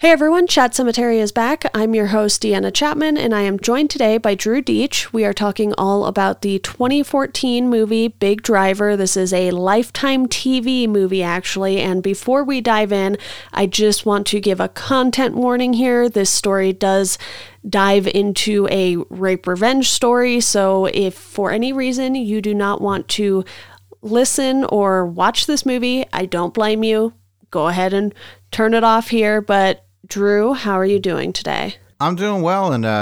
Hey everyone, Chat Cemetery is back. I'm your host, Deanna Chapman, and I am joined today by Drew Deitch. We are talking all about the 2014 movie Big Driver. This is a Lifetime TV movie, actually, and before we dive in, I just want to give a content warning here. This story does dive into a rape revenge story, so if for any reason you do not want to listen or watch this movie, I don't blame you. Go ahead and turn it off here, but Drew, how are you doing today? I'm doing well, and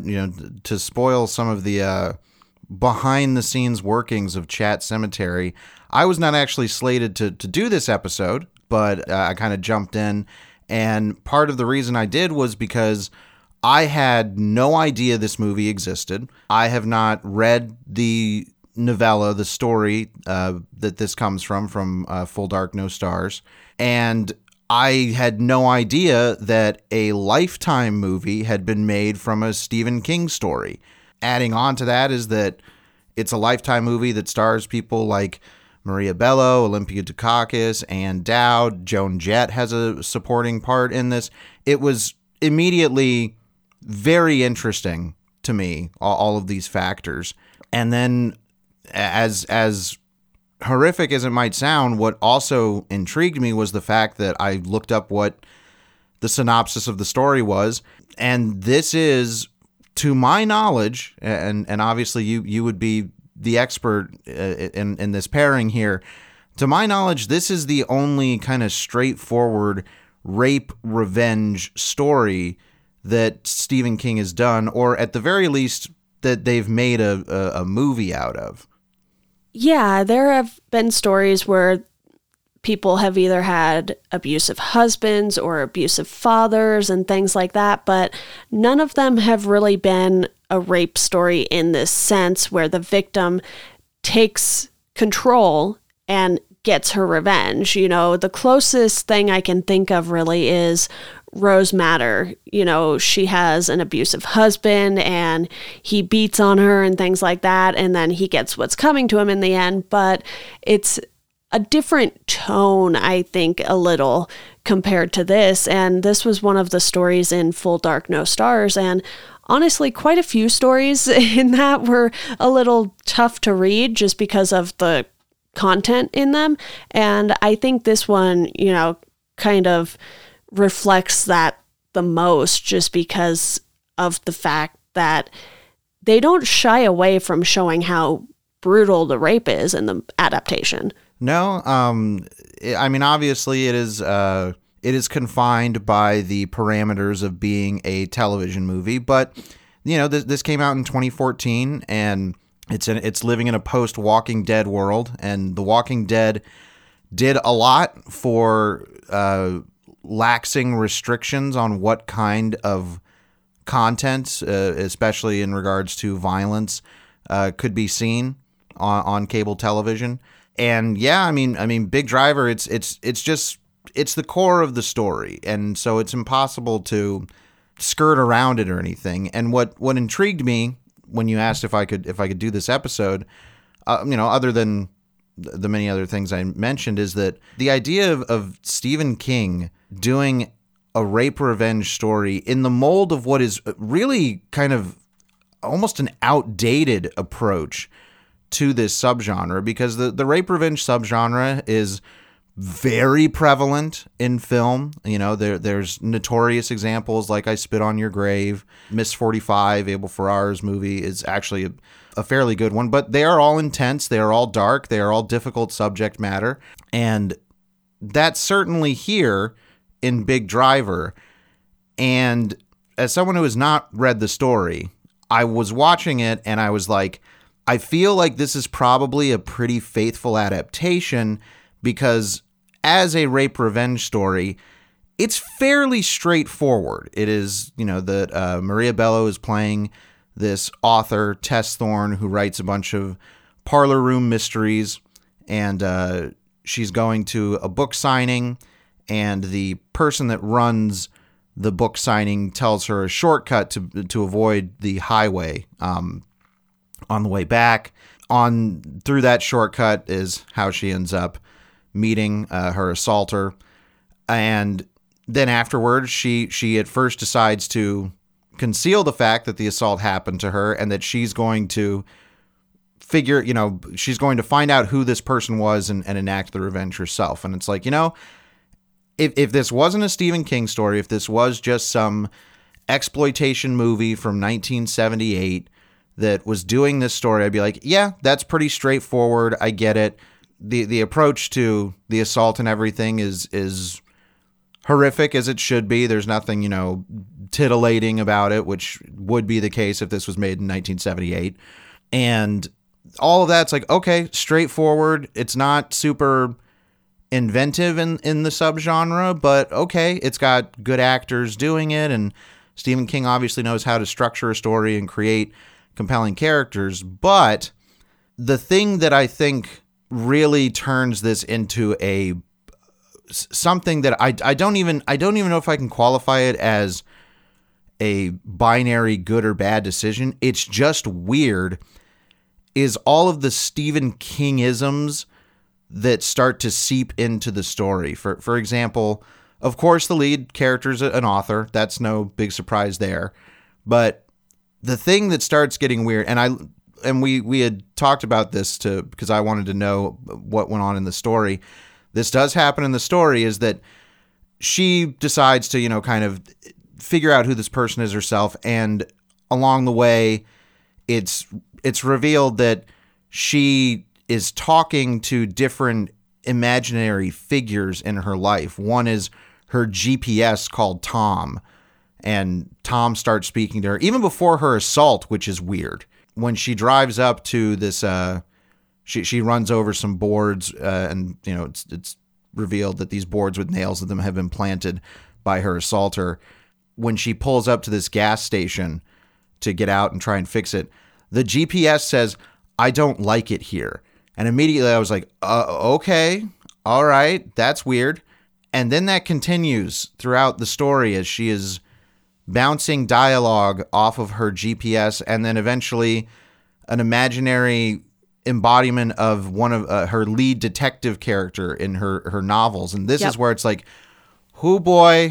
to spoil some of the behind-the-scenes workings of Chat Cemetery, I was not actually slated to do this episode, but I kind of jumped in, and part of the reason I did was because I had no idea this movie existed. I have not read the novella, the story that this comes from Full Dark, No Stars, and I had no idea that a Lifetime movie had been made from a Stephen King story. Adding on to that is that it's a Lifetime movie that stars people like Maria Bello, Olympia Dukakis, Ann Dowd, Joan Jett has a supporting part in this. It was immediately very interesting to me, all of these factors. And then as horrific as it might sound, what also intrigued me was the fact that I looked up what the synopsis of the story was, and this is, to my knowledge, and obviously you would be the expert in this pairing here, to my knowledge, this is the only kind of straightforward rape revenge story that Stephen King has done, or at the very least that they've made a movie out of. Yeah, there have been stories where people have either had abusive husbands or abusive fathers and things like that, but none of them have really been a rape story in this sense where the victim takes control and gets her revenge. You know, the closest thing I can think of really is Rose Madder. You know, she has an abusive husband and he beats on her and things like that, and then he gets what's coming to him in the end, but it's a different tone, I think, a little compared to this. And this was one of the stories in Full Dark, No Stars, and honestly, quite a few stories in that were a little tough to read just because of the content in them. And I think this one, you know, kind of reflects that the most just because of the fact that they don't shy away from showing how brutal the rape is in the adaptation. No, I mean, obviously it is confined by the parameters of being a television movie, but you know, this came out in 2014 and it's living in a post-Walking Dead world, and The Walking Dead did a lot for laxing restrictions on what kind of content, especially in regards to violence, could be seen on cable television. And yeah, I mean, Big Driver, it's the core of the story, and so it's impossible to skirt around it or anything. And what intrigued me when you asked if I could do this episode, other than the many other things I mentioned, is that the idea of Stephen King doing a rape revenge story in the mold of what is really kind of almost an outdated approach to this subgenre, because the rape revenge subgenre is very prevalent in film. You know, there's notorious examples like I Spit on Your Grave, Miss 45, Abel Ferrara's movie is actually a fairly good one, but they are all intense, they are all dark, they are all difficult subject matter, and that's certainly here in Big Driver. And as someone who has not read the story, I was watching it and I was like, I feel like this is probably a pretty faithful adaptation, because as a rape revenge story, it's fairly straightforward. It is, that Maria Bello is playing this author, Tess Thorne, who writes a bunch of parlor room mysteries, and she's going to a book signing, and the person that runs the book signing tells her a shortcut to avoid the highway on the way back. Through that shortcut is how she ends up meeting her assaulter. And then afterwards, she at first decides to conceal the fact that the assault happened to her, and that she's going to she's going to find out who this person was and enact the revenge herself. And it's like, if this wasn't a Stephen King story, if this was just some exploitation movie from 1978 that was doing this story, I'd be like, yeah, that's pretty straightforward. I get it. The approach to the assault and everything is horrific as it should be. There's nothing, titillating about it, which would be the case if this was made in 1978. And all of that's like, okay, straightforward. It's not super inventive in the subgenre, but okay, it's got good actors doing it, and Stephen King obviously knows how to structure a story and create compelling characters. But the thing that I think really turns this into something that I don't even know if I can qualify it as a binary good or bad decision. It's just weird, is all of the Stephen King-isms that start to seep into the story. For example, of course, the lead character is an author. That's no big surprise there. But the thing that starts getting weird, and we had talked about this because I wanted to know what went on in the story. This does happen in the story, is that she decides to, kind of figure out who this person is herself. And along the way, it's revealed that she is talking to different imaginary figures in her life. One is her GPS called Tom, and Tom starts speaking to her even before her assault, which is weird. When she drives up to this, she runs over some boards, and it's revealed that these boards with nails in them have been planted by her assaulter. When she pulls up to this gas station to get out and try and fix it, the GPS says, "I don't like it here." And immediately I was like, okay, all right, that's weird. And then that continues throughout the story as she is bouncing dialogue off of her GPS, and then eventually an imaginary embodiment of one of her lead detective character in her novels. And this is where it's like, oh boy,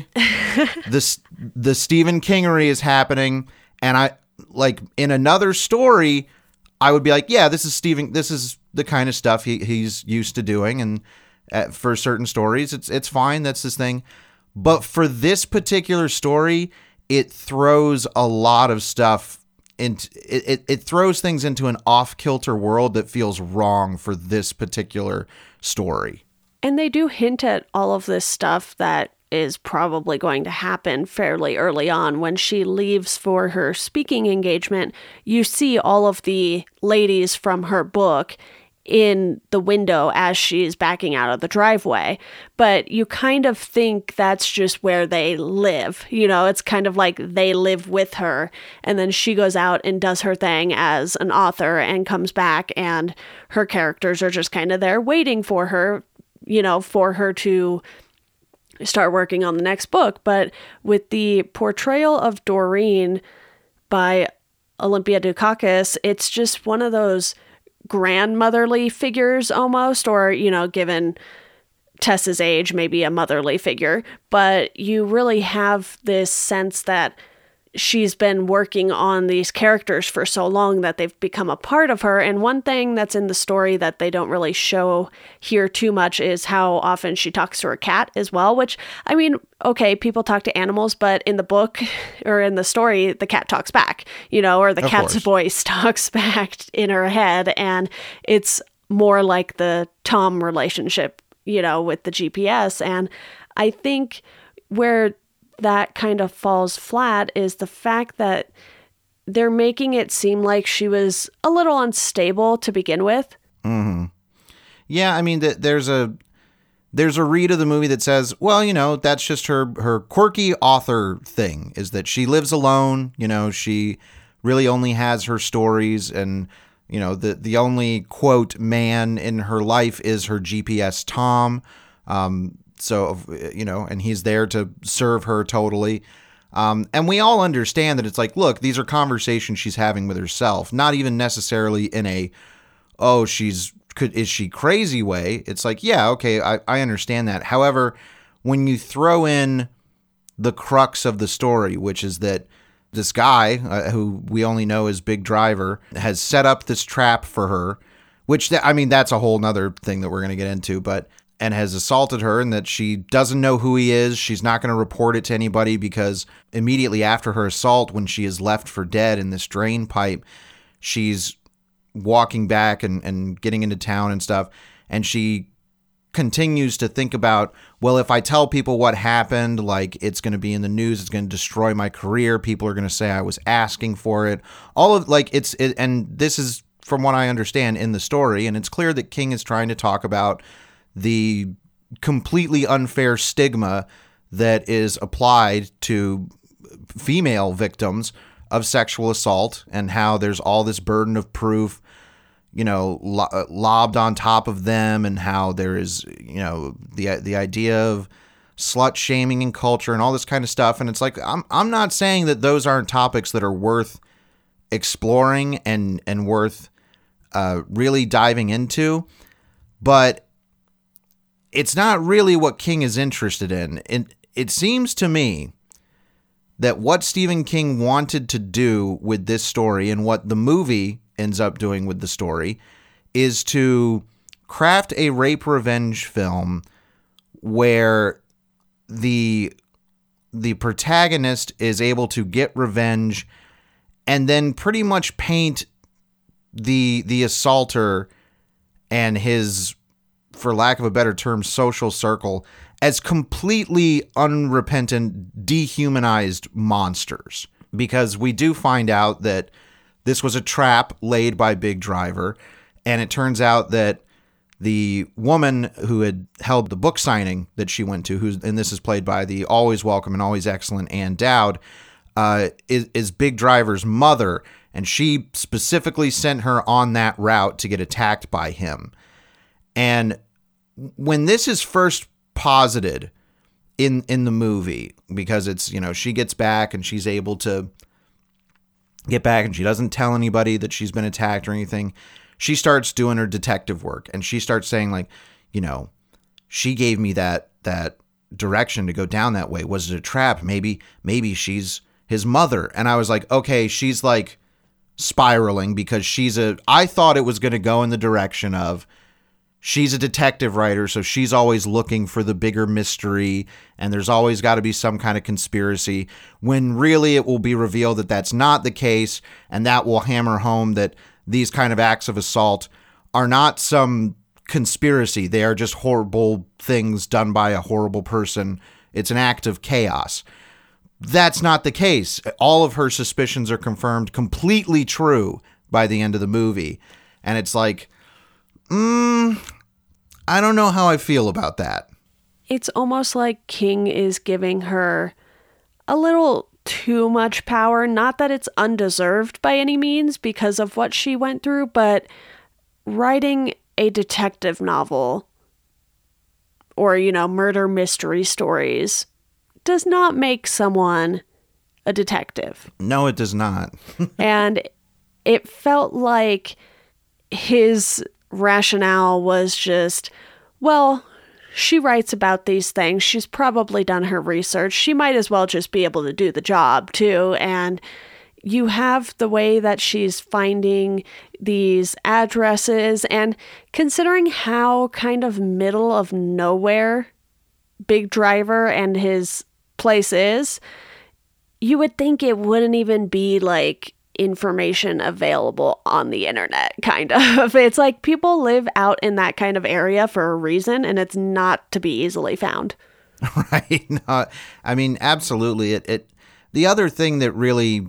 the Stephen Kingery is happening. And I, like, in another story, I would be like, yeah, this is the kind of stuff he's used to doing, and for certain stories, it's fine. That's his thing. But for this particular story, it throws a lot of stuff into it throws things into an off-kilter world that feels wrong for this particular story. And they do hint at all of this stuff that is probably going to happen fairly early on. When she leaves for her speaking engagement, you see all of the ladies from her book in the window as she's backing out of the driveway. But you kind of think that's just where they live. It's kind of like they live with her. And then she goes out and does her thing as an author and comes back, and her characters are just kind of there waiting for her, for her to start working on the next book. But with the portrayal of Doreen by Olympia Dukakis, it's just one of those grandmotherly figures almost, or, given Tessa's age, maybe a motherly figure. But you really have this sense that she's been working on these characters for so long that they've become a part of her. And one thing that's in the story that they don't really show here too much is how often she talks to her cat as well, which, I mean, okay, people talk to animals, but in the book or in the story, the cat talks back, or the cat's voice talks back in her head. And it's more like the Tom relationship, with the GPS. And I think where that kind of falls flat is the fact that they're making it seem like she was a little unstable to begin with. Mm-hmm. Yeah, I mean, there's a read of the movie that says, well, that's just her quirky author thing, is that she lives alone. She really only has her stories, and, the only, quote, man in her life is her GPS Tom. So, and he's there to serve her totally. And we all understand that it's like, look, these are conversations she's having with herself, not even necessarily in a, is she crazy way. It's like, yeah, okay, I understand that. However, when you throw in the crux of the story, which is that this guy, who we only know as Big Driver, has set up this trap for her, which, I mean, that's a whole nother thing that we're going to get into, and has assaulted her, and that she doesn't know who he is. She's not going to report it to anybody because immediately after her assault, when she is left for dead in this drain pipe, she's walking back and getting into town and stuff, and she continues to think about, well, if I tell people what happened, like, it's going to be in the news, it's going to destroy my career, people are going to say I was asking for it, all of, like, and this is from what I understand in the story, and it's clear that King is trying to talk about the completely unfair stigma that is applied to female victims of sexual assault, and how there's all this burden of proof, you know, lobbed on top of them, and how there is, you know, the idea of slut shaming in culture and all this kind of stuff. And it's like, I'm not saying that those aren't topics that are worth exploring and worth really diving into, but it's not really what King is interested in. It seems to me that what Stephen King wanted to do with this story, and what the movie ends up doing with the story, is to craft a rape revenge film where the protagonist is able to get revenge and then pretty much paint the assaulter and his, for lack of a better term, social circle as completely unrepentant, dehumanized monsters. Because we do find out that this was a trap laid by Big Driver, and it turns out that the woman who had held the book signing that she went to, and this is played by the always welcome and always excellent Ann Dowd, is Big Driver's mother, and she specifically sent her on that route to get attacked by him. And when this is first posited in the movie, because it's, you know, she gets back and she's able to get back and she doesn't tell anybody that she's been attacked or anything, she starts doing her detective work, and she starts saying, like, you know, she gave me that direction to go down that way. Was it a trap? Maybe she's his mother. And I was like, okay, she's like spiraling, because I thought it was going to go in the direction of, she's a detective writer, so she's always looking for the bigger mystery, and there's always got to be some kind of conspiracy, when really it will be revealed that that's not the case, and that will hammer home that these kind of acts of assault are not some conspiracy. They are just horrible things done by a horrible person. It's an act of chaos. That's not the case. All of her suspicions are confirmed completely true by the end of the movie. And it's like, I don't know how I feel about that. It's almost like King is giving her a little too much power. Not that it's undeserved by any means because of what she went through, but writing a detective novel or, you know, murder mystery stories does not make someone a detective. No, it does not. And it felt like his rationale was just, well, she writes about these things. She's probably done her research. She might as well just be able to do the job too. And you have the way that she's finding these addresses, and considering how kind of middle of nowhere Big Driver and his place is, you would think it wouldn't even be like information available on the internet, kind of. It's like people live out in that kind of area for a reason, and it's not to be easily found. Right. No, I mean, absolutely. The other thing that really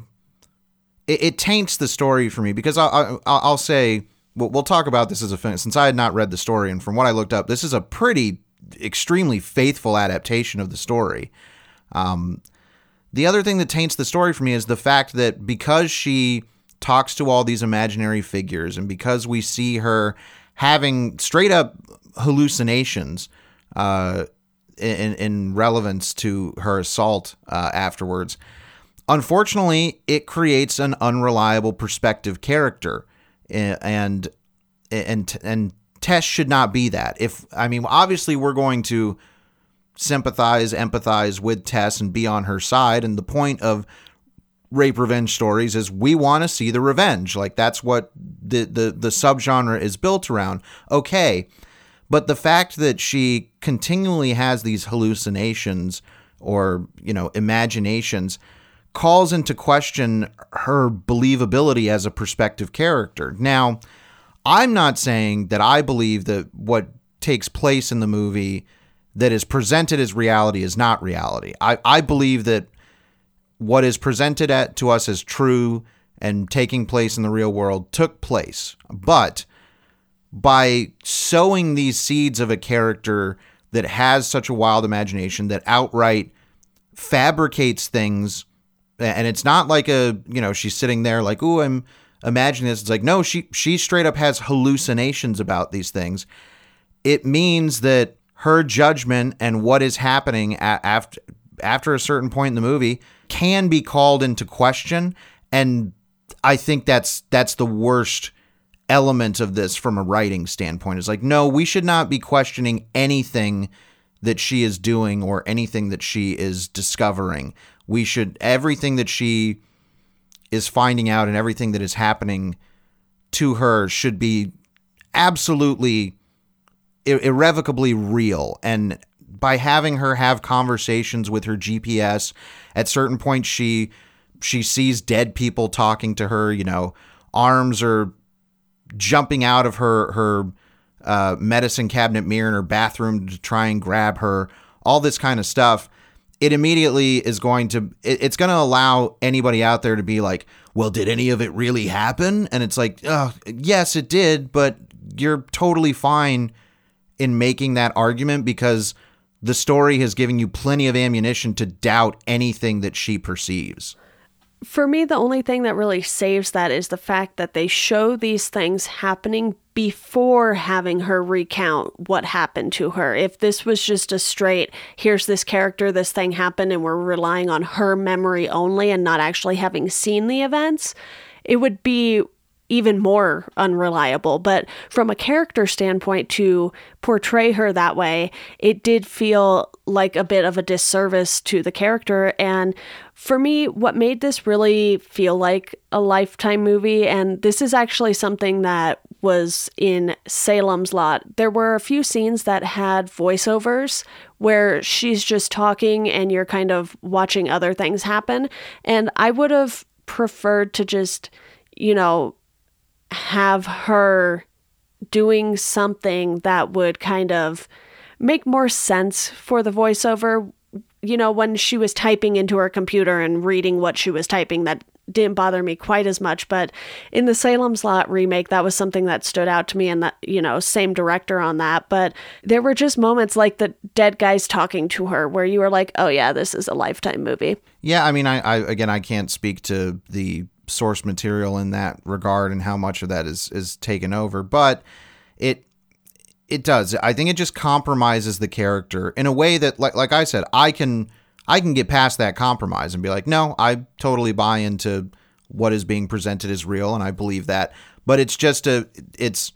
it taints the story for me, because I'll say, we'll talk about this as a film, since I had not read the story, and from what I looked up, this is a pretty extremely faithful adaptation of the story. The other thing that taints the story for me is the fact that because she talks to all these imaginary figures, and because we see her having straight up hallucinations in relevance to her assault afterwards, unfortunately, it creates an unreliable perspective character, and Tess should not be that. Obviously we're going to sympathize, empathize with Tess and be on her side. And the point of rape revenge stories is we want to see the revenge. Like, that's what the subgenre is built around. Okay. But the fact that she continually has these hallucinations or, imaginations calls into question her believability as a perspective character. Now, I'm not saying that I believe that what takes place in the movie that is presented as reality is not reality. I believe that what is presented to us as true and taking place in the real world took place. But by sowing these seeds of a character that has such a wild imagination that outright fabricates things, and it's not like she's sitting there like, ooh, I'm imagining this. It's like, no, she straight up has hallucinations about these things. It means that her judgment and what is happening after a certain point in the movie can be called into question. And I think that's the worst element of this from a writing standpoint. Is like, no, we should not be questioning anything that she is doing or anything that she is discovering. Everything that she is finding out and everything that is happening to her should be absolutely irrevocably real. And by having her have conversations with her GPS, at certain points she sees dead people talking to her, arms are jumping out of her medicine cabinet mirror in her bathroom to try and grab her, all this kind of stuff. It immediately is it's going to allow anybody out there to be like, well, did any of it really happen? And it's like, oh, yes, it did, but you're totally fine in making that argument because the story has given you plenty of ammunition to doubt anything that she perceives. For me, the only thing that really saves that is the fact that they show these things happening before having her recount what happened to her. If this was just a straight, here's this character, this thing happened, and we're relying on her memory only and not actually having seen the events, it would be even more unreliable. But from a character standpoint, to portray her that way, it did feel like a bit of a disservice to the character. And for me, what made this really feel like a Lifetime movie, and this is actually something that was in Salem's Lot, there were a few scenes that had voiceovers where she's just talking and you're kind of watching other things happen. And I would have preferred to just, have her doing something that would kind of make more sense for the voiceover. When she was typing into her computer and reading what she was typing, that didn't bother me quite as much. But in the Salem's Lot remake, that was something that stood out to me, and that, same director on that. But there were just moments like the dead guys talking to her where you were like, oh yeah, this is a Lifetime movie. Yeah. I mean, I can't speak to the source material in that regard and how much of that is taken over, but it does. I think it just compromises the character in a way that, like I said, I can get past that compromise and be like, no, I totally buy into what is being presented as real, and I believe that. But it's just it's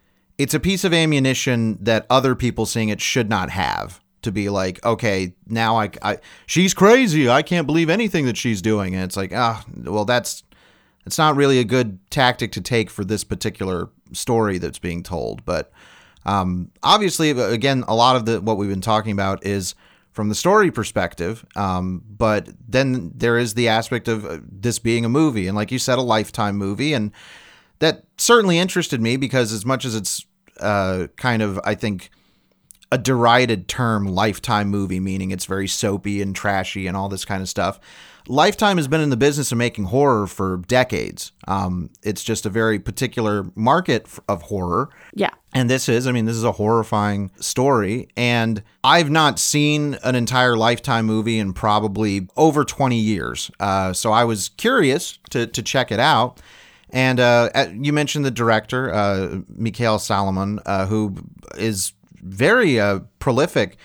a piece of ammunition that other people seeing it should not have, to be like, okay, now she's crazy, I can't believe anything that she's doing. And it's like, well, it's not really a good tactic to take for this particular story that's being told. But obviously, again, a lot of what we've been talking about is from the story perspective. But then there is the aspect of this being a movie. And like you said, a Lifetime movie. And that certainly interested me because as much as it's kind of, I think, a derided term, Lifetime movie, meaning it's very soapy and trashy and all this kind of stuff, Lifetime has been in the business of making horror for decades. It's just a very particular market of horror. Yeah. And this is a horrifying story. And I've not seen an entire Lifetime movie in probably over 20 years. So I was curious to check it out. And you mentioned the director, Mikael Salomon, who is very prolific,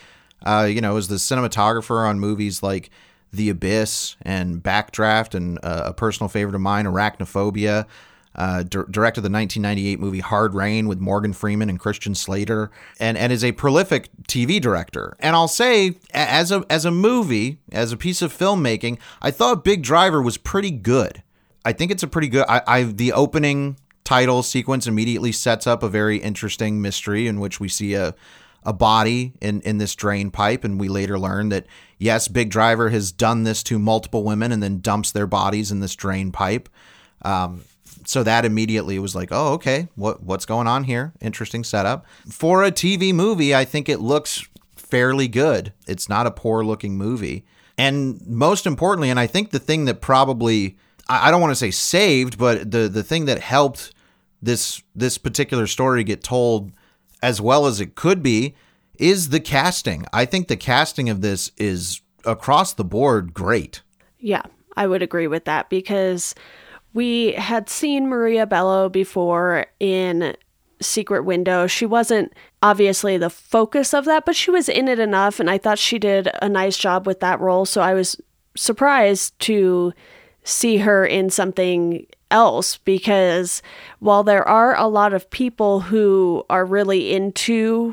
is the cinematographer on movies like The Abyss and Backdraft and a personal favorite of mine, Arachnophobia. directed the 1998 movie Hard Rain with Morgan Freeman and Christian Slater, and is a prolific TV director. And I'll say, as a movie, as a piece of filmmaking, I thought Big Driver was pretty good. I think it's a pretty good. The opening title sequence immediately sets up a very interesting mystery in which we see a body in this drain pipe, and we later learn that yes, Big Driver has done this to multiple women and then dumps their bodies in this drain pipe. So that immediately was like, oh, okay, what's going on here? Interesting setup. For a TV movie, I think it looks fairly good. It's not a poor looking movie. And most importantly, and I think the thing that probably, I don't want to say saved, but the thing that helped this particular story get told as well as it could be is the casting. I think the casting of this is across the board great. Yeah, I would agree with that, because we had seen Maria Bello before in Secret Window. She wasn't obviously the focus of that, but she was in it enough, and I thought she did a nice job with that role. So I was surprised to see her in something else, because while there are a lot of people who are really into,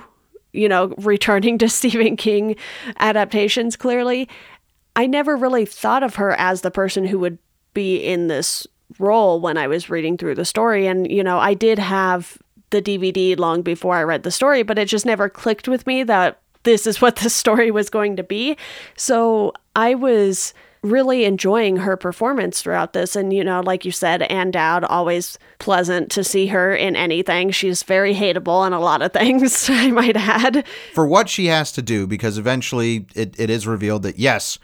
returning to Stephen King adaptations, clearly, I never really thought of her as the person who would be in this role when I was reading through the story. And, I did have the DVD long before I read the story, but it just never clicked with me that this is what the story was going to be. So I was really enjoying her performance throughout this. And, like you said, Ann Dowd, always pleasant to see her in anything. She's very hateable in a lot of things, I might add. For what she has to do, because eventually it is revealed that, yes,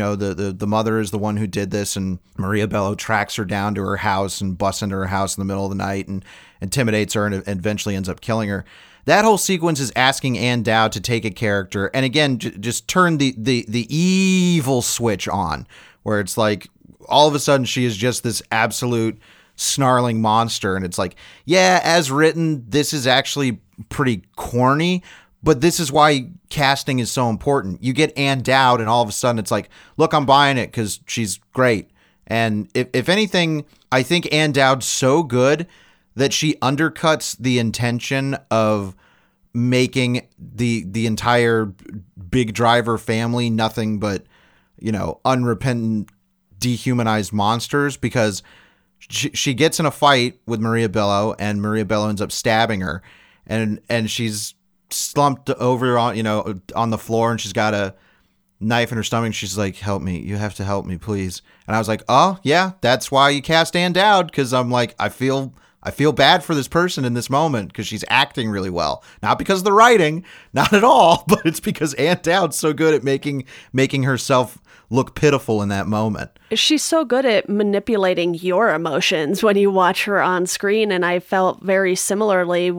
the mother is the one who did this, and Maria Bello tracks her down to her house and busts into her house in the middle of the night and intimidates her and eventually ends up killing her. That whole sequence is asking Ann Dowd to take a character and again just turn the evil switch on, where it's like all of a sudden she is just this absolute snarling monster, and it's like, yeah, as written, this is actually pretty corny. But this is why casting is so important. You get Ann Dowd, and all of a sudden it's like, look, I'm buying it because she's great. And if anything, I think Ann Dowd's so good that she undercuts the intention of making the entire Big Driver family nothing but, unrepentant, dehumanized monsters, because she gets in a fight with Maria Bello, and Maria Bello ends up stabbing her, and she's slumped over on the floor, and she's got a knife in her stomach. She's like, help me, you have to help me, please. And I was like, oh yeah, that's why you cast Ann Dowd, because I'm like, I feel bad for this person in this moment, because she's acting really well, not because of the writing, not at all, but it's because Ann Dowd's so good at making herself look pitiful in that moment. She's so good at manipulating your emotions when you watch her on screen, and I felt very similarly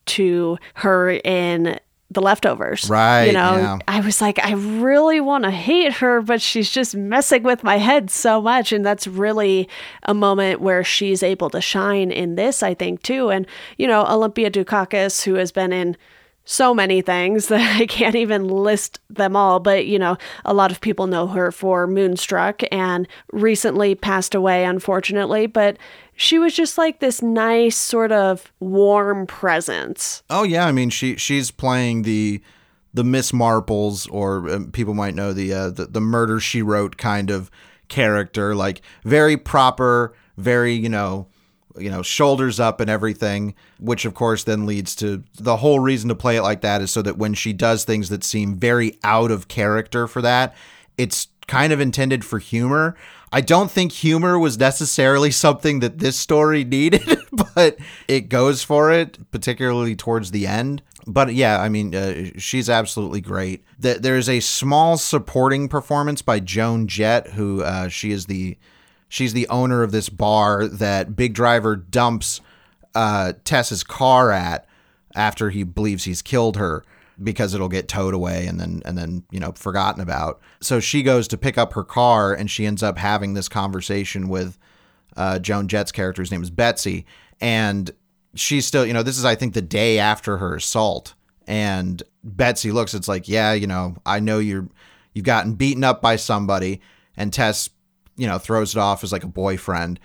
to her in The Leftovers. Right. Yeah. I was like, I really want to hate her, but she's just messing with my head so much. And that's really a moment where she's able to shine in this, I think, too. And, Olympia Dukakis, who has been in so many things that I can't even list them all, but a lot of people know her for Moonstruck, and recently passed away, unfortunately, but she was just like this nice sort of warm presence. Oh yeah, I mean she's playing the Miss Marples, or people might know the Murder, She Wrote kind of character, like very proper, very shoulders up and everything, which of course then leads to the whole reason to play it like that is so that when she does things that seem very out of character for that, it's kind of intended for humor. I don't think humor was necessarily something that this story needed, but it goes for it, particularly towards the end. But yeah, I mean, she's absolutely great. There's a small supporting performance by Joan Jett, who she's the owner of this bar that Big Driver dumps Tess's car at after he believes he's killed her, because it'll get towed away and then forgotten about. So she goes to pick up her car, and she ends up having this conversation with Joan Jett's character, whose name is Betsy, and she's still, this is I think the day after her assault, and Betsy looks, it's like, yeah, I know you've gotten beaten up by somebody, and Tess throws it off as like a boyfriend.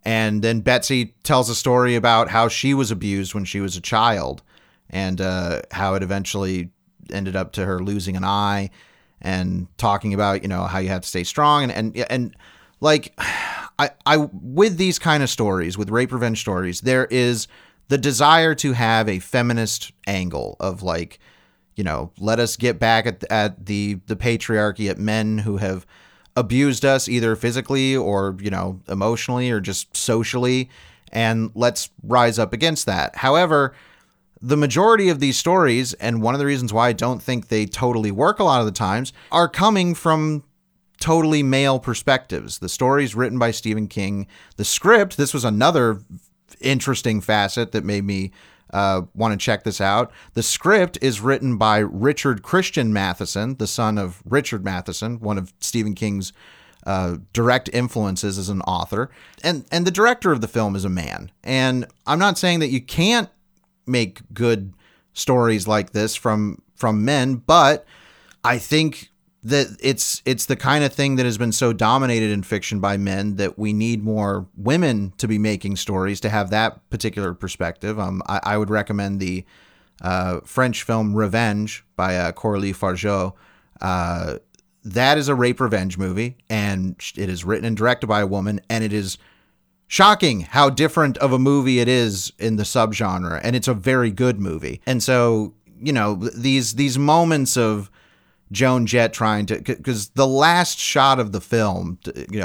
And then Betsy tells a story about how she was abused when she was a child, and how it eventually ended up to her losing an eye, and talking about, how you have to stay strong. And like, I with these kind of stories, with rape revenge stories, there is the desire to have a feminist angle of like, let us get back at the patriarchy, at men who have abused us either physically or, emotionally or just socially, and let's rise up against that. However, the majority of these stories, and one of the reasons why I don't think they totally work a lot of the times, are coming from totally male perspectives. The stories written by Stephen King, the script, this was another interesting facet that made me want to check this out. The script is written by Richard Christian Matheson, the son of Richard Matheson, one of Stephen King's direct influences as an author. And the director of the film is a man. And I'm not saying that you can't make good stories like this from men, but I think that it's the kind of thing that has been so dominated in fiction by men that we need more women to be making stories to have that particular perspective. I would recommend the French film Revenge by Coralie Fargeau. That is a rape revenge movie, and it is written and directed by a woman, and it is shocking how different of a movie it is in the subgenre, and it's a very good movie. And so, these moments of Joan Jett trying to, because the last shot of the film,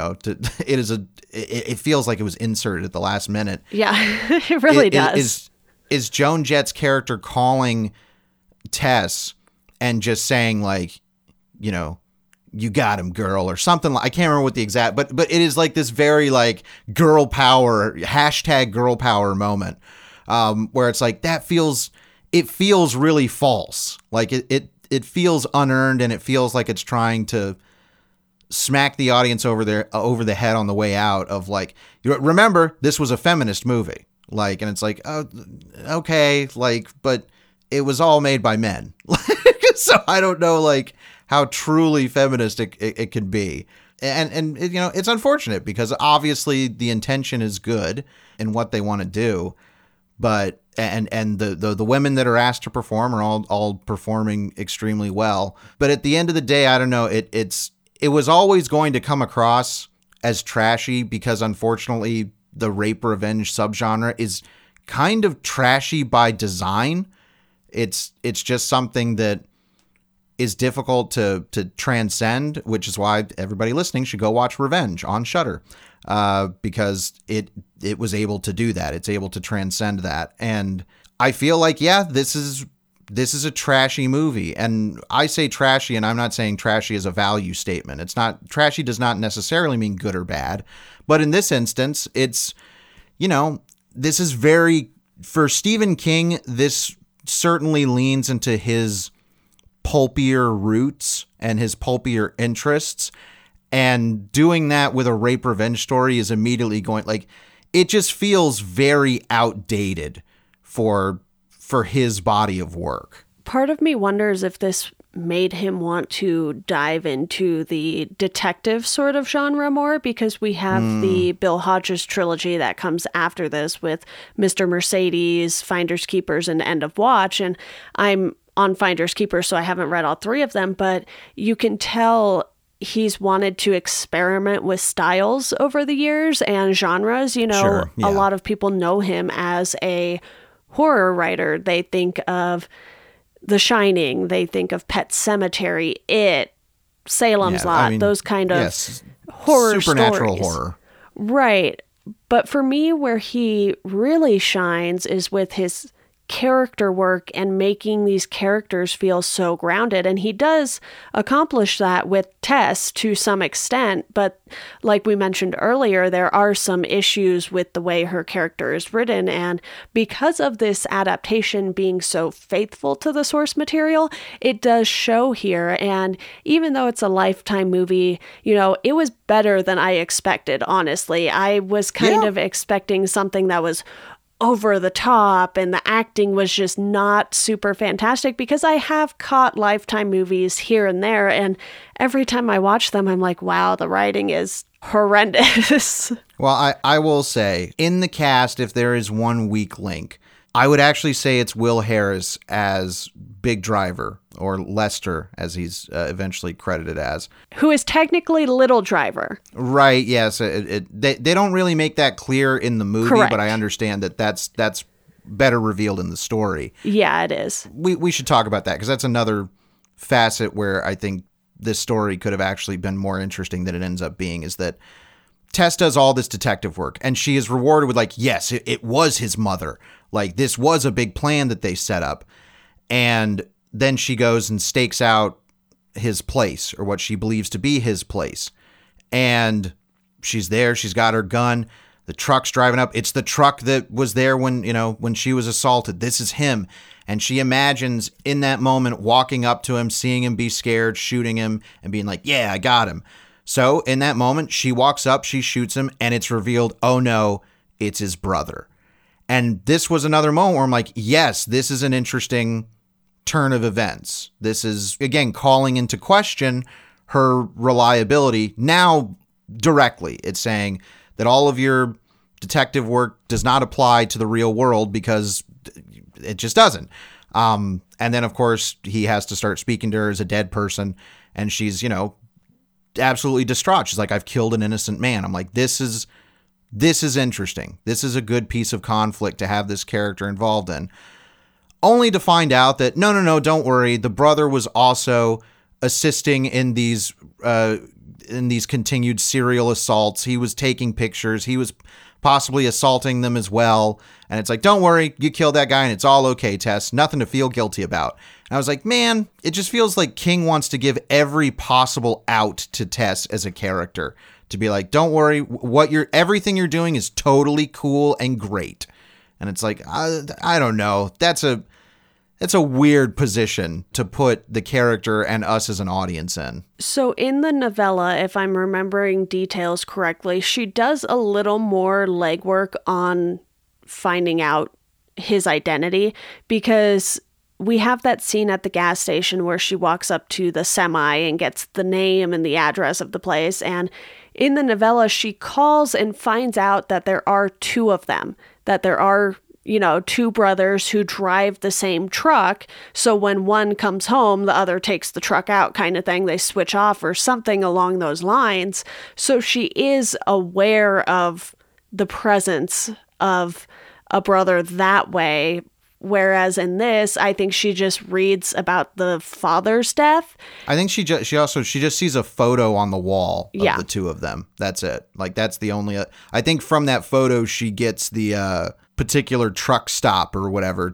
it feels like it was inserted at the last minute. Yeah, it really does. Is Joan Jett's character calling Tess and just saying like, you got him, girl, or something. I can't remember what the exact, but it is like this very like girl power, #girl power moment, where it's like it feels really false. Like it feels unearned, and it feels like it's trying to smack the audience over the head on the way out of like, remember, this was a feminist movie. Like, and it's like, oh, okay. Like, but it was all made by men. So I don't know, like, how truly feminist it can be. And it's unfortunate because obviously the intention is good in what they want to do, but and the women that are asked to perform are all performing extremely well. But at the end of the day, I don't know, it was always going to come across as trashy because unfortunately the rape revenge subgenre is kind of trashy by design. It's just something that is difficult to transcend, which is why everybody listening should go watch Revenge on Shudder, because it was able to do that. It's able to transcend that. And I feel like, yeah, this is a trashy movie. And I say trashy, and I'm not saying trashy is a value statement. It's not, trashy does not necessarily mean good or bad. But in this instance, it's, this is very, for Stephen King, this certainly leans into his pulpier roots and his pulpier interests, and doing that with a rape revenge story is immediately going, like, it just feels very outdated for his body of work. Part of me wonders if this made him want to dive into the detective sort of genre more, because we have the Bill Hodges trilogy that comes after this with Mr. Mercedes, Finders Keepers, and End of Watch. And I'm on Finders Keepers, so I haven't read all three of them, but you can tell he's wanted to experiment with styles over the years and genres. Sure, yeah. A lot of people know him as a horror writer. They think of The Shining, they think of Pet Sematary, It, Salem's Lot, those kind of horror supernatural stories. Horror. Right. But for me, where he really shines is with his character work and making these characters feel so grounded. And he does accomplish that with Tess to some extent. But like we mentioned earlier, there are some issues with the way her character is written. And because of this adaptation being so faithful to the source material, it does show here. And even though it's a Lifetime movie, it was better than I expected, honestly. I was kind of expecting something that was over the top and the acting was just not super fantastic, because I have caught Lifetime movies here and there, and every time I watch them I'm like, wow, the writing is horrendous. Well, I will say, in the cast, if there is one weak link, I would actually say it's Will Harris as Big Driver, or Lester, as he's eventually credited as. Who is technically Little Driver. Right, yes. They don't really make that clear in the movie, Correct. But I understand that that's better revealed in the story. Yeah, it is. We should talk about that, because that's another facet where I think this story could have actually been more interesting than it ends up being, is that Tess does all this detective work, and she is rewarded with, like, yes, it was his mother. Like, this was a big plan that they set up. And then she goes and stakes out his place, or what she believes to be his place. And she's there. She's got her gun. The truck's driving up. It's the truck that was there when she was assaulted. This is him. And she imagines in that moment walking up to him, seeing him be scared, shooting him, and being like, yeah, I got him. So in that moment, she walks up, she shoots him, and it's revealed, oh no, it's his brother. And this was another moment where I'm like, yes, this is an interesting turn of events. This is, again, calling into question her reliability. Now, directly, it's saying that all of your detective work does not apply to the real world, because it just doesn't. And then, of course, he has to start speaking to her as a dead person, and she's, absolutely distraught. She's like, I've killed an innocent man. I'm like, this is interesting. This is a good piece of conflict to have this character involved in. Only to find out that, no, don't worry. The brother was also assisting in these continued serial assaults. He was taking pictures. He was possibly assaulting them as well. And it's like, don't worry, you killed that guy and it's all okay, Tess. Nothing to feel guilty about. And I was like, man, it just feels like King wants to give every possible out to Tess as a character. To be like, don't worry, everything you're doing is totally cool and great. And it's like, I don't know. That's a weird position to put the character and us as an audience in. So in the novella, if I'm remembering details correctly, she does a little more legwork on finding out his identity, because we have that scene at the gas station where she walks up to the semi and gets the name and the address of the place. And in the novella, she calls and finds out that there are two of them, that there are two brothers who drive the same truck. So when one comes home, the other takes the truck out, kind of thing. They switch off or something along those lines. So she is aware of the presence of a brother that way. Whereas in this, I think she just reads about the father's death. I think she just sees a photo on the wall of the two of them. That's it. Like, that's the only. I think from that photo she gets the particular truck stop or whatever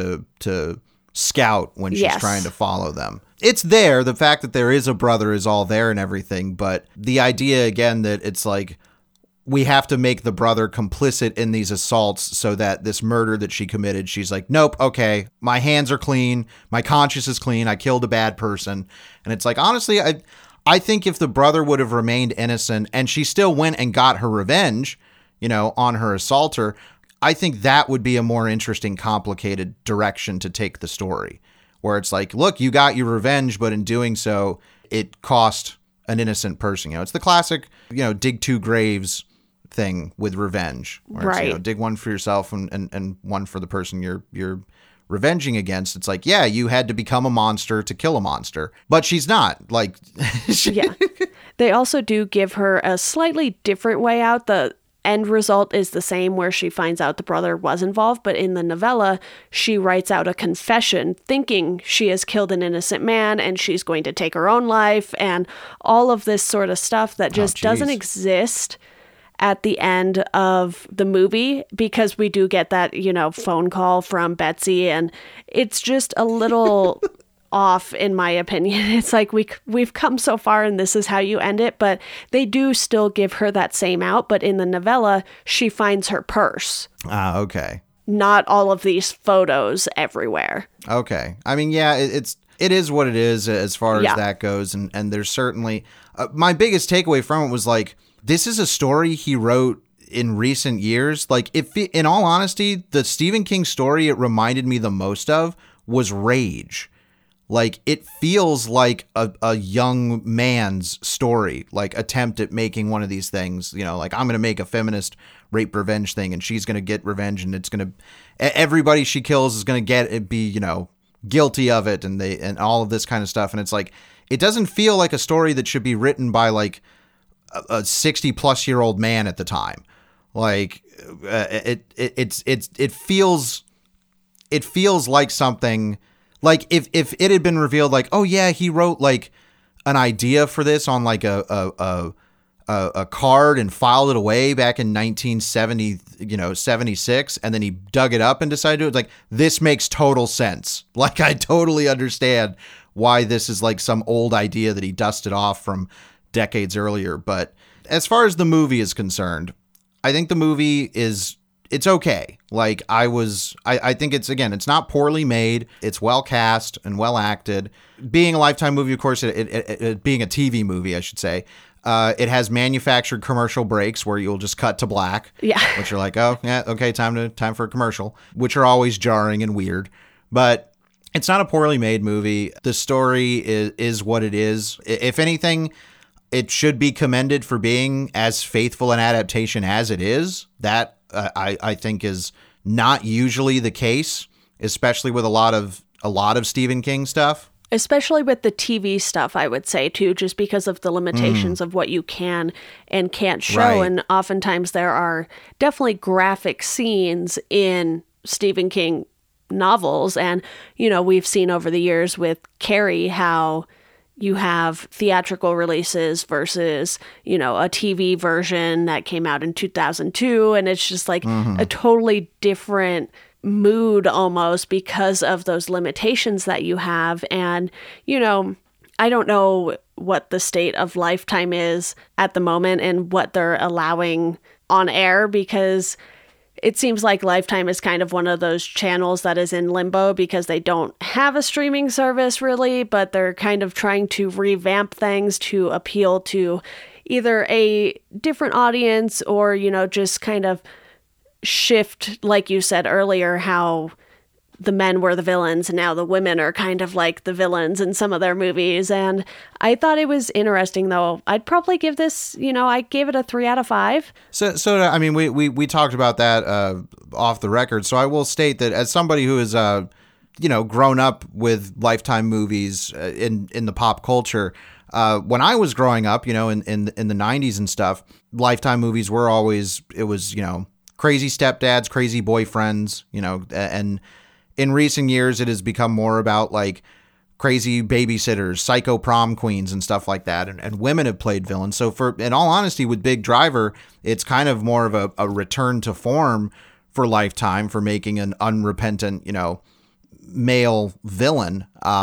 to scout when she's trying to follow them. It's there. The fact that there is a brother is all there and everything, but the idea again that it's like, we have to make the brother complicit in these assaults so that this murder that she committed, she's like, nope, okay, my hands are clean, my conscience is clean, I killed a bad person. And it's like, honestly, I think if the brother would have remained innocent and she still went and got her revenge, on her assaulter, I think that would be a more interesting, complicated direction to take the story. Where it's like, look, you got your revenge, but in doing so, it cost an innocent person. It's the classic, dig two graves thing with revenge, where right. It's, dig one for yourself and one for the person you're revenging against. It's like, yeah, you had to become a monster to kill a monster, but she's not. Like, yeah. They also do give her a slightly different way out. The end result is the same, where she finds out the brother was involved, but in the novella, she writes out a confession thinking she has killed an innocent man and she's going to take her own life and all of this sort of stuff that just doesn't exist at the end of the movie, because we do get that, phone call from Betsy, and it's just a little off in my opinion. It's like we've come so far and this is how you end it, but they do still give her that same out, but in the novella, she finds her purse. Okay. Not all of these photos everywhere. Okay. I mean, yeah, it is what it is as far as that goes, and there's certainly my biggest takeaway from it was like, this is a story he wrote in recent years. Like, in all honesty, the Stephen King story it reminded me the most of was Rage. Like, it feels like a young man's story, like attempt at making one of these things, you know, like I'm going to make a feminist rape revenge thing and she's going to get revenge and it's going to, everybody she kills is going to get it, be, you know, guilty of it and all of this kind of stuff. And it's like, it doesn't feel like a story that should be written by like a 60-plus-year-old man at the time. Like, it feels like something. Like if it had been revealed, like, oh yeah, he wrote like an idea for this on like a card and filed it away back in 1970, 76, and then he dug it up and decided to do it. Like, this makes total sense. Like, I totally understand why this is like some old idea that he dusted off from decades earlier. But as far as the movie is concerned, I think the movie it's okay. Like, I think it's not poorly made. It's well cast and well acted. Being a Lifetime movie, of course, it being a TV movie, I should say, it has manufactured commercial breaks where you'll just cut to black. Yeah. Which are like, oh, yeah, okay, time for a commercial, which are always jarring and weird. But it's not a poorly made movie. The story is what it is. If anything, it should be commended for being as faithful an adaptation as it is. That I think is not usually the case, especially with a lot of Stephen King stuff. Especially with the TV stuff, I would say, too, just because of the limitations of what you can and can't show. Right. And oftentimes there are definitely graphic scenes in Stephen King novels. And, we've seen over the years with Carrie how you have theatrical releases versus, a TV version that came out in 2002. And it's just like a totally different mood almost because of those limitations that you have. And, I don't know what the state of Lifetime is at the moment and what they're allowing on air, because it seems like Lifetime is kind of one of those channels that is in limbo because they don't have a streaming service really, but they're kind of trying to revamp things to appeal to either a different audience or, just kind of shift, like you said earlier, how the men were the villains and now the women are kind of like the villains in some of their movies. And I thought it was interesting, though. I'd probably give this, I gave it a 3 out of 5. So I mean, we talked about that off the record. So I will state that as somebody who is, grown up with Lifetime movies in the pop culture, when I was growing up, in the 90s and stuff, Lifetime movies were always, it was, crazy stepdads, crazy boyfriends, and in recent years, it has become more about like crazy babysitters, psycho prom queens and stuff like that. And women have played villains. So in all honesty, with Big Driver, it's kind of more of a return to form for Lifetime for making an unrepentant, male villain.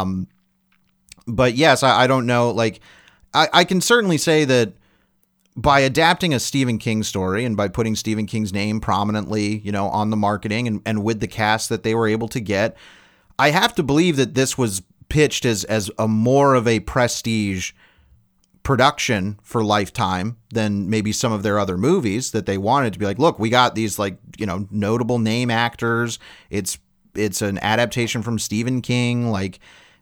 But yes, I don't know. Like, I can certainly say that by adapting a Stephen King story and by putting Stephen King's name prominently, on the marketing and with the cast that they were able to get, I have to believe that this was pitched as a more of a prestige production for Lifetime than maybe some of their other movies, that they wanted to be like, look, we got these like, notable name actors. It's an adaptation from Stephen King. Like,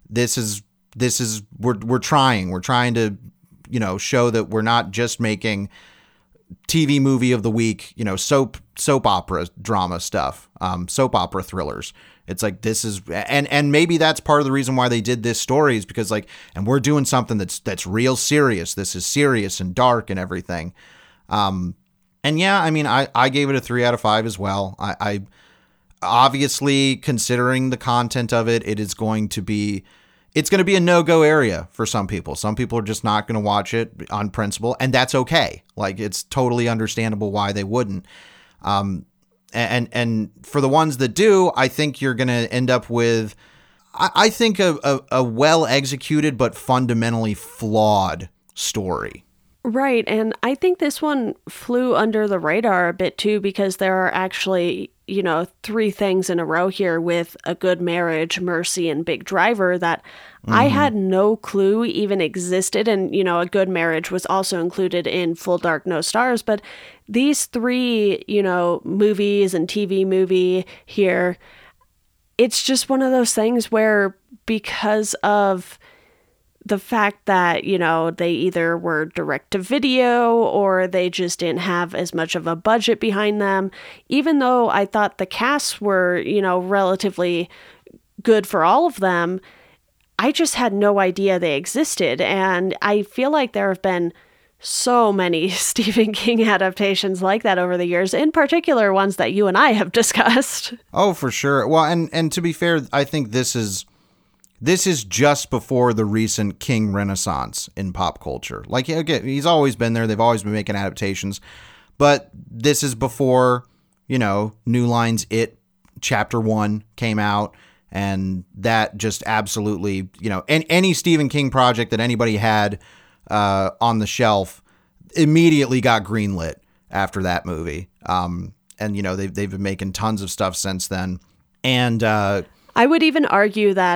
we're trying to, show that we're not just making TV movie of the week, soap opera drama stuff, soap opera thrillers. It's like, this is, and maybe that's part of the reason why they did this story is because like, and we're doing something that's real serious. This is serious and dark and everything. And yeah, I mean, I gave it a 3 out of 5 as well. I obviously, considering the content of it, it's going to be a no-go area for some people. Some people are just not going to watch it on principle, and that's okay. Like, it's totally understandable why they wouldn't. And for the ones that do, I think you're going to end up with, I think, a well-executed but fundamentally flawed story. Right, and I think this one flew under the radar a bit too, because there are actually, 3 things in a row here with A Good Marriage, Mercy, and Big Driver that I had no clue even existed. And, A Good Marriage was also included in Full Dark, No Stars. But these 3, movies and TV movie here, it's just one of those things where, because of the fact that, they either were direct to video or they just didn't have as much of a budget behind them, even though I thought the casts were, relatively good for all of them, I just had no idea they existed. And I feel like there have been so many Stephen King adaptations like that over the years, in particular ones that you and I have discussed. Oh, for sure. Well, and to be fair, I think this is just before the recent King renaissance in pop culture. Like, again, he's always been there. They've always been making adaptations. But this is before, New Line's It Chapter 1 came out. And that just absolutely, and any Stephen King project that anybody had on the shelf immediately got greenlit after that movie. And, they've been making tons of stuff since then. And I would even argue that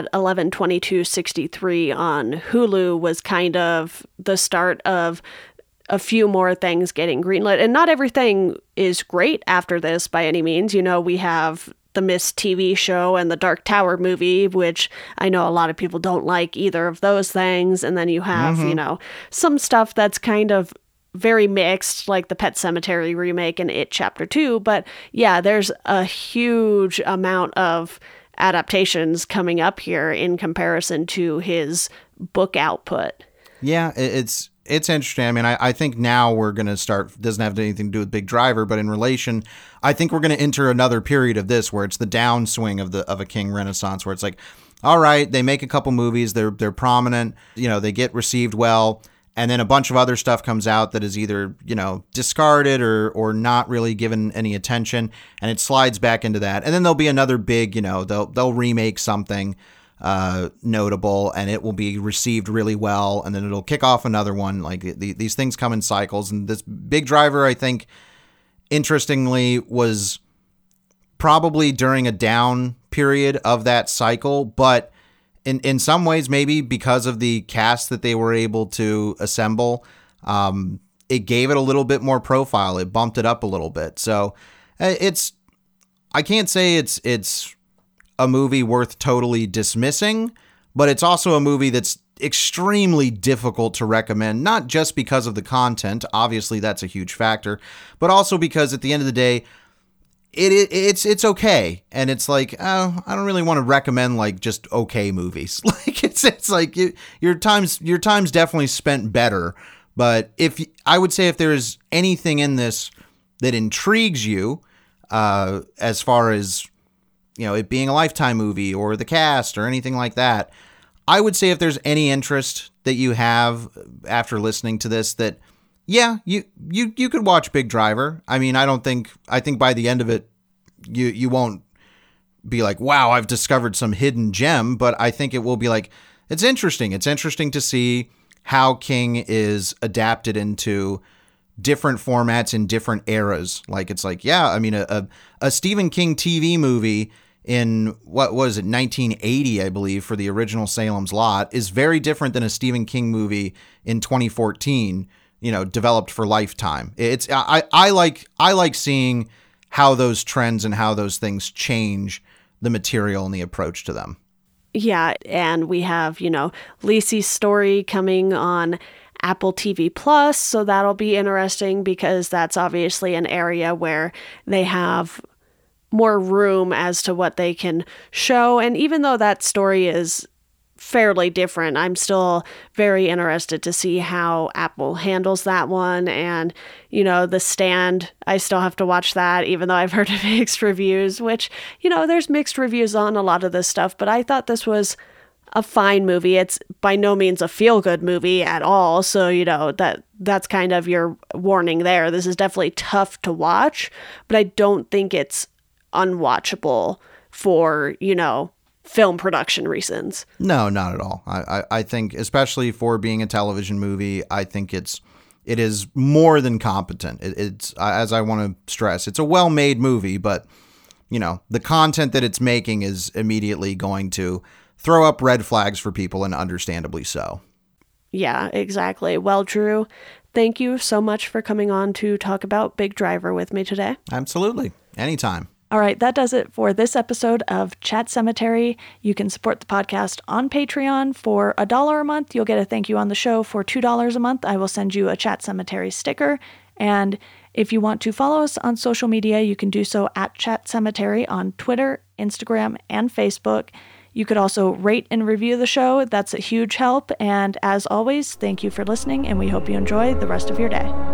11/22/63 on Hulu was kind of the start of a few more things getting greenlit. And not everything is great after this by any means. We have the Mist TV show and the Dark Tower movie, which I know a lot of people don't like either of those things. And then you have, some stuff that's kind of very mixed, like the Pet Sematary remake and It Chapter 2. But yeah, there's a huge amount of adaptations coming up here in comparison to his book output. Yeah, it's interesting. I mean, I think now we're going to start, doesn't have anything to do with Big Driver, but in relation, I think we're going to enter another period of this where it's the downswing of a King renaissance, where it's like, all right, they make a couple movies, they're prominent, they get received well, and then a bunch of other stuff comes out that is either, discarded or not really given any attention, and it slides back into that. And then there'll be another big, they'll remake something notable, and it will be received really well, and then it'll kick off another one. Like these things come in cycles, and this Big Driver, I think, interestingly, was probably during a down period of that cycle, but in some ways, maybe because of the cast that they were able to assemble, it gave it a little bit more profile. It bumped it up a little bit. So I can't say it's a movie worth totally dismissing, but it's also a movie that's extremely difficult to recommend, not just because of the content, obviously that's a huge factor, but also because at the end of the day, it's okay. And it's like, oh, I don't really want to recommend like just okay movies. Like it's like your time's definitely spent better. But I would say if there's anything in this that intrigues you, as far as, it being a Lifetime movie or the cast or anything like that, I would say if there's any interest that you have after listening to this, that yeah, you could watch Big Driver. I mean, I think by the end of it, you won't be like, wow, I've discovered some hidden gem, but I think it will be like, it's interesting. It's interesting to see how King is adapted into different formats in different eras. Like, it's like, yeah, I mean, a Stephen King TV movie in, what was it, 1980, I believe, for the original Salem's Lot, is very different than a Stephen King movie in 2014, developed for Lifetime. I like seeing how those trends and how those things change the material and the approach to them. Yeah, and we have, Lisey's Story coming on Apple TV Plus, so that'll be interesting because that's obviously an area where they have more room as to what they can show. And even though that story is fairly different, I'm still very interested to see how Apple handles that one. And, The Stand, I still have to watch that, even though I've heard mixed reviews, which, there's mixed reviews on a lot of this stuff, but I thought this was a fine movie. It's by no means a feel-good movie at all. So, that's kind of your warning there. This is definitely tough to watch, but I don't think it's unwatchable for, film production reasons. No, not at all. I think, especially for being a television movie, I think it is more than competent. It's, as I want to stress, it's a well-made movie, but, the content that it's making is immediately going to throw up red flags for people, and understandably so. Yeah, exactly. Well, Drew, thank you so much for coming on to talk about Big Driver with me today. Absolutely. Anytime. All right, that does it for this episode of Chat Cemetery. You can support the podcast on Patreon for $1 a month. You'll get a thank you on the show. For $2 a month, I will send you a Chat Cemetery sticker. And if you want to follow us on social media, you can do so at Chat Cemetery on Twitter, Instagram, and Facebook. You could also rate and review the show. That's a huge help. And as always, thank you for listening, and we hope you enjoy the rest of your day.